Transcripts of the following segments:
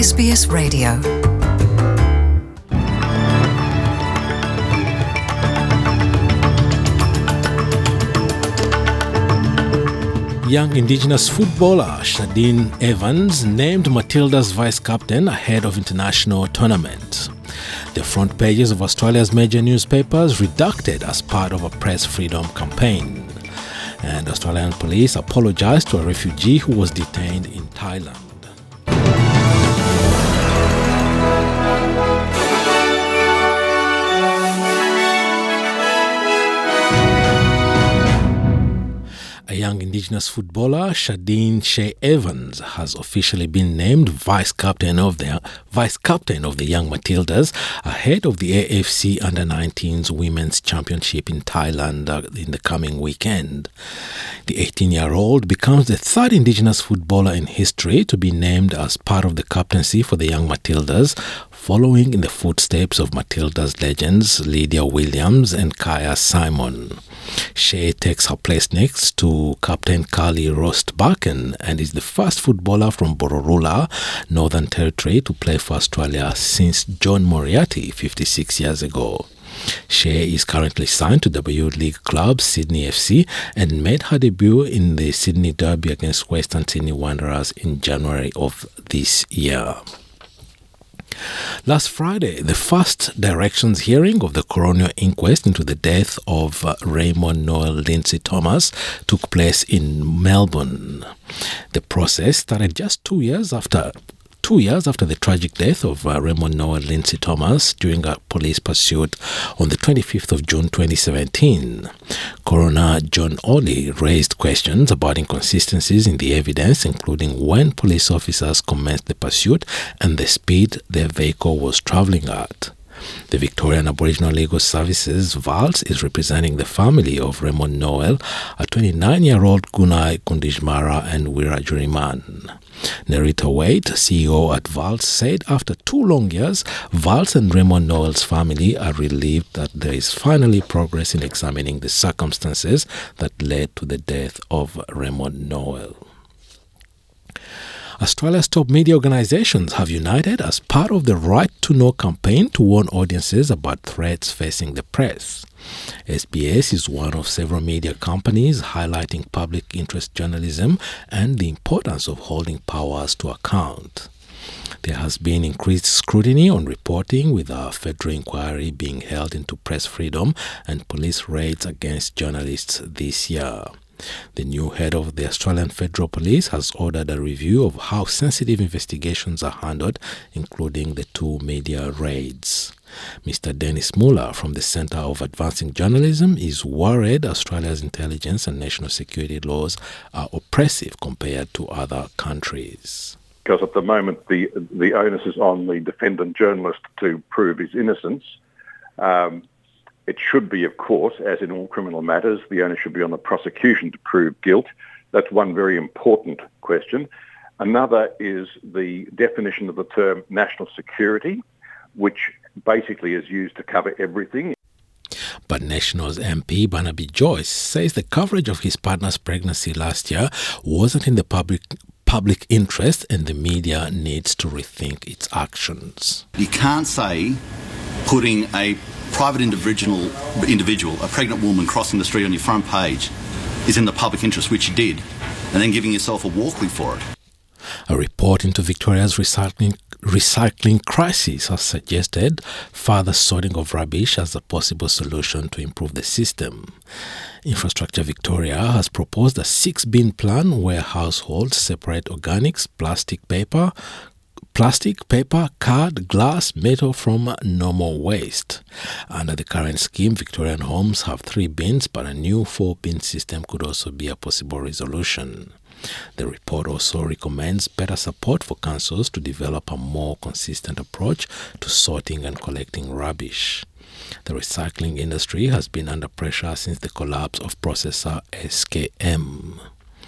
SBS Radio. Young Indigenous footballer Shadeen Evans named Matilda's vice-captain ahead of international tournament. The front pages of Australia's major newspapers redacted as part of a press freedom campaign. And Australian police apologised to a refugee who was detained in Thailand. A young Indigenous footballer, Shadeen Evans, has officially been named vice-captain of the Young Matildas ahead of the AFC Under-19s Women's Championship in Thailand in the coming weekend. The 18-year-old becomes the third Indigenous footballer in history to be named as part of the captaincy for the Young Matildas, following in the footsteps of Matildas legends Lydia Williams and Kaya Simon. Shea takes her place next to Captain Carly Rostbakken and is the first footballer from Bororula, Northern Territory, to play for Australia since John Moriarty 56 years ago. Shea is currently signed to W League club Sydney FC and made her debut in the Sydney Derby against Western Sydney Wanderers in January of this year. Last Friday, the first directions hearing of the coronial inquest into the death of Raymond Noel Lindsay Thomas took place in Melbourne. The process started just 2 years after the tragic death of Raymond Noel Lindsay Thomas during a police pursuit on the 25th of June 2017. Coroner John Ollie raised questions about inconsistencies in the evidence, including when police officers commenced the pursuit and the speed their vehicle was travelling at. The Victorian Aboriginal Legal Services, VALS, is representing the family of Raymond Noel, a 29-year-old Gunai Kundijmara and Wiradjuriman. Nerita Wade, CEO at VALS, said after 2 long years, VALS and Raymond Noel's family are relieved that there is finally progress in examining the circumstances that led to the death of Raymond Noel. Australia's top media organisations have united as part of the Right to Know campaign to warn audiences about threats facing the press. SBS is one of several media companies highlighting public interest journalism and the importance of holding powers to account. There has been increased scrutiny on reporting, with a federal inquiry being held into press freedom and police raids against journalists this year. The new head of the Australian Federal Police has ordered a review of how sensitive investigations are handled, including the 2 media raids. Mr. Dennis Muller from the Centre of Advancing Journalism is worried Australia's intelligence and national security laws are oppressive compared to other countries. Because at the moment the onus is on the defendant journalist to prove his innocence. It should be, of course, as in all criminal matters, the onus should be on the prosecution to prove guilt. That's one very important question. Another is the definition of the term national security, which basically is used to cover everything. But Nationals MP Barnaby Joyce says the coverage of his partner's pregnancy last year wasn't in the public interest, and the media needs to rethink its actions. You can't say putting a private individual, a pregnant woman crossing the street on your front page is in the public interest, which you did, and then giving yourself a walkway for it. A report into Victoria's recycling crisis has suggested further sorting of rubbish as a possible solution to improve the system. Infrastructure Victoria has proposed a 6-bin plan where households separate organics, plastic, paper, card, glass, metal from normal waste. Under the current scheme, Victorian homes have 3 bins, but a new 4-bin system could also be a possible resolution. The report also recommends better support for councils to develop a more consistent approach to sorting and collecting rubbish. The recycling industry has been under pressure since the collapse of processor SKM.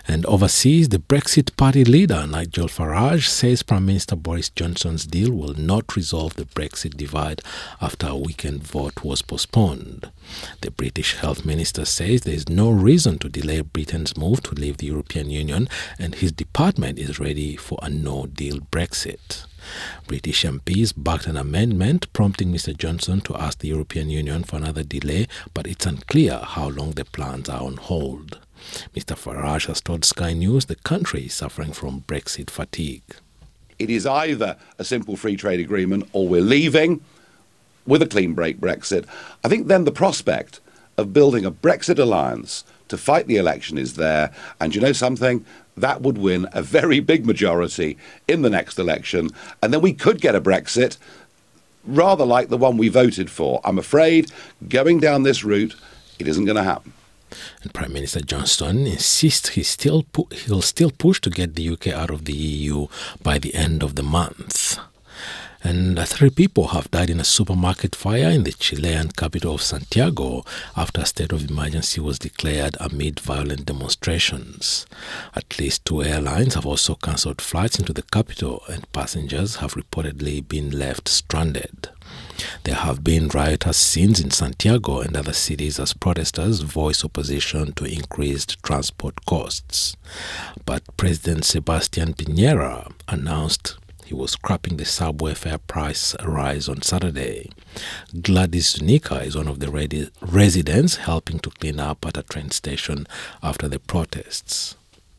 And overseas, the Brexit party leader, Nigel Farage, says Prime Minister Boris Johnson's deal will not resolve the Brexit divide after a weekend vote was postponed. The British Health Minister says there is no reason to delay Britain's move to leave the European Union, and his department is ready for a no-deal Brexit. British MPs backed an amendment prompting Mr Johnson to ask the European Union for another delay, but it's unclear how long the plans are on hold. Mr Farage has told Sky News the country is suffering from Brexit fatigue. It is either a simple free trade agreement or we're leaving with a clean break Brexit. I think then the prospect of building a Brexit alliance to fight the election is there, and you know something? That would win a very big majority in the next election, and then we could get a Brexit rather like the one we voted for. I'm afraid going down this route, it isn't going to happen. And Prime Minister Johnson insists he'll still push to get the UK out of the EU by the end of the month. And 3 people have died in a supermarket fire in the Chilean capital of Santiago after a state of emergency was declared amid violent demonstrations. At least 2 airlines have also cancelled flights into the capital, and passengers have reportedly been left stranded. There have been riotous scenes in Santiago and other cities as protesters voice opposition to increased transport costs. But President Sebastián Piñera announced he was scrapping the subway fare price rise on Saturday. Gladys Zunica is one of the residents helping to clean up at a train station after the protests.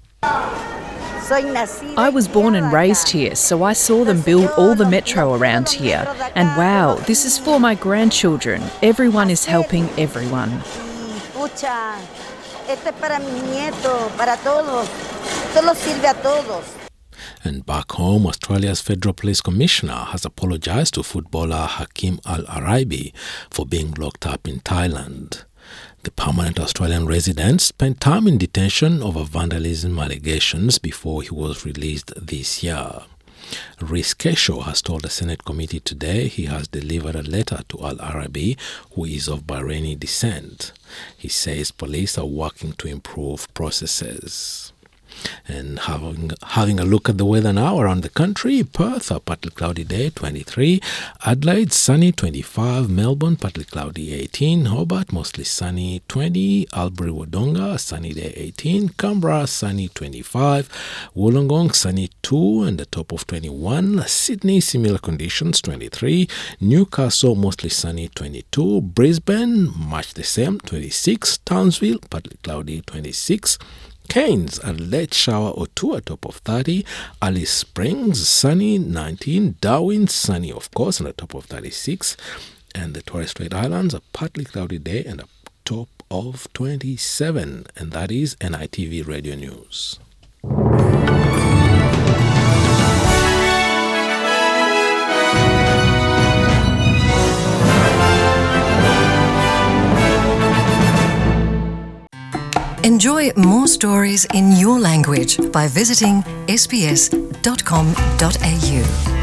I was born and raised here, so I saw them build all the metro around here. And wow, this is for my grandchildren. Everyone is helping everyone. And back home, Australia's Federal Police Commissioner has apologised to footballer Hakim Al Araibi for being locked up in Thailand. The permanent Australian resident spent time in detention over vandalism allegations before he was released this year. Rhys Keshaw has told the Senate committee today he has delivered a letter to Al Araibi, who is of Bahraini descent. He says police are working to improve processes. And having a look at the weather now around the country: Perth, a partly cloudy day, 23. Adelaide, sunny, 25. Melbourne, partly cloudy, 18. Hobart, mostly sunny, 20. Albury-Wodonga, sunny day, 18. Canberra, sunny, 25. Wollongong, sunny, 2 and a top of 21. Sydney, similar conditions, 23. Newcastle, mostly sunny, 22. Brisbane, much the same, 26. Townsville, partly cloudy, 26. Cairns, a late shower or 2, a top of 30. Alice Springs, sunny, 19. Darwin, sunny, of course, and a top of 36. And the Torres Strait Islands, a partly cloudy day and a top of 27. And that is NITV Radio News. Enjoy more stories in your language by visiting sbs.com.au.